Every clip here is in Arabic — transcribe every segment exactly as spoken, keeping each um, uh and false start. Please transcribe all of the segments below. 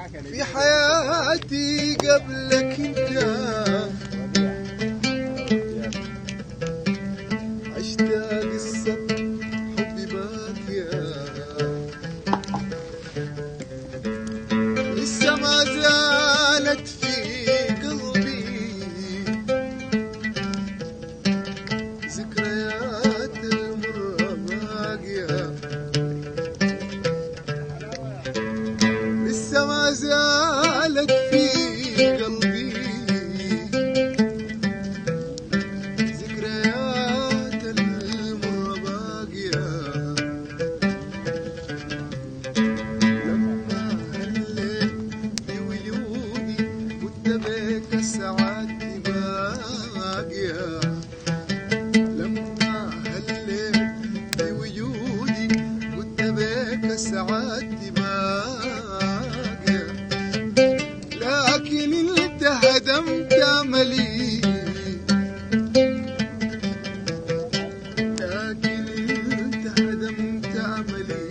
في حياتي قبلك انت عشت قصة حبي باقية لسه ما زالت في قلبي ذكريات المرة باقية لسه ما زالت في قلبي ذكريات المرة باقية لما هليت بوجودي كنت بيك سعادتي باقية لما هليت بوجودي كنت بيك سعادتي باقية لكن انت هدمت املي لكن انت هدمت املي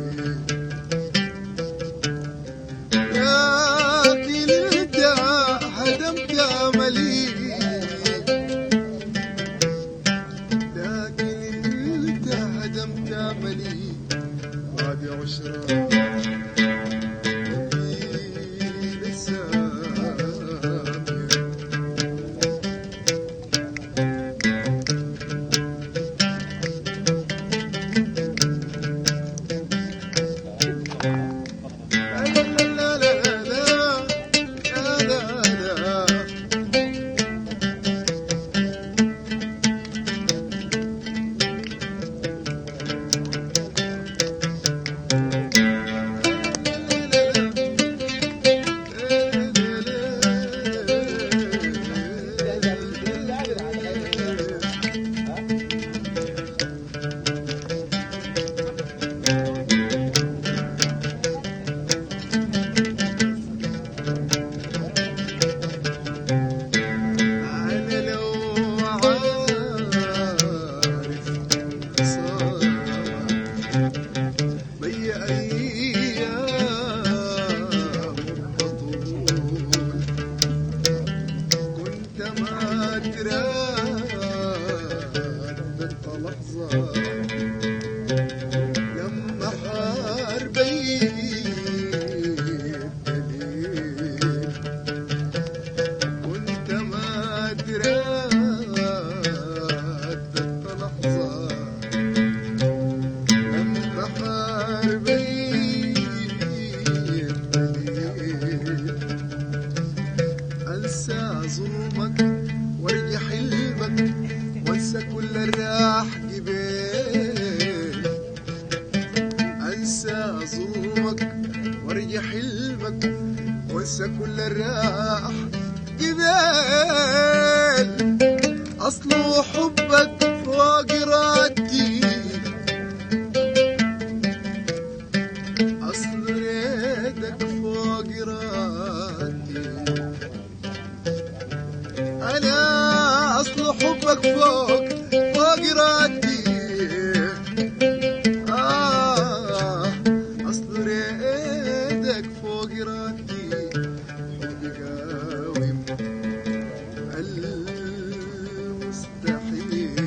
لكن انت هدمت املي لكن انت هدمت املي بعد عشرة لما حاربي الدليل كنت ما ترددت لحظة لما حاربي الدليل أنسى ظلمك وارجع حلمك وانسى كل الراح جبال انسى ظلمك وارجع حلمك وانسى كل الراح جبال اصله حبك فوق ارادتي اصل ريدك فوق ارادتي انا اصل حبك فوق فوق ارادتي آه اصل ريدك فوق ارادتي حبي قاوم المستحيل